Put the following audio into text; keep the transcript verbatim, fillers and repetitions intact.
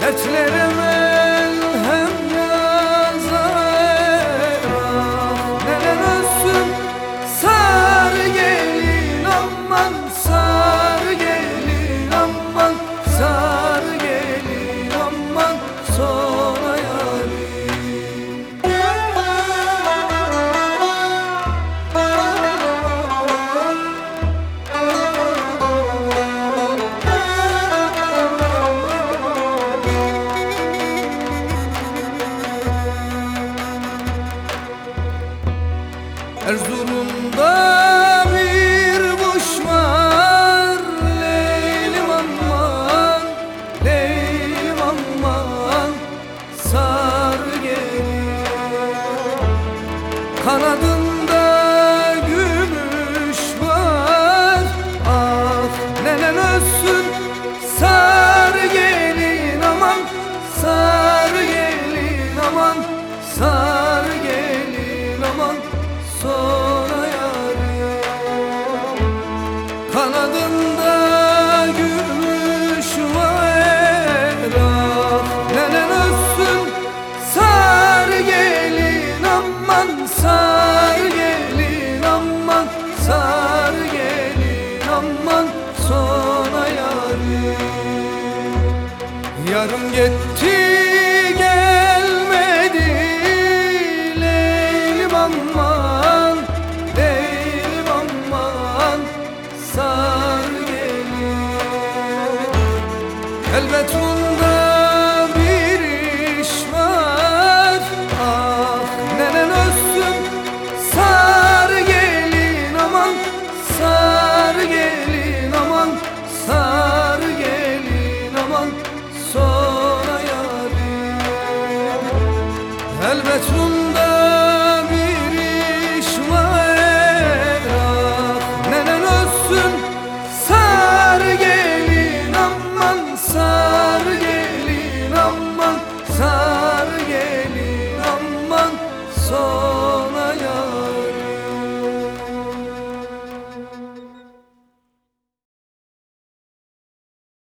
Dertlerime hem yazar, neler olsun. Sar gelin aman, sar gelin aman, sar gelin aman sona yarim. Erzurum'da bir kuş var, Leylim aman, Leylim aman, sar gelin. Kanadında gümüş var, ah neler olsun. Sar gelin aman, sar gelin aman, sar gelin aman sona yarim. Kanadında gümüş var, ah neler olsun. Sar gelin aman, sar gelin aman, sar gelin aman sona yarim. Yarım gitti gelmedi, Leylim aman, Leylim aman, sar gelin. Elbet bunda bir iş var, ah neler olsun. Sar gelin aman, sar gelin aman, sar gelin aman sona yarim. Elbet bunda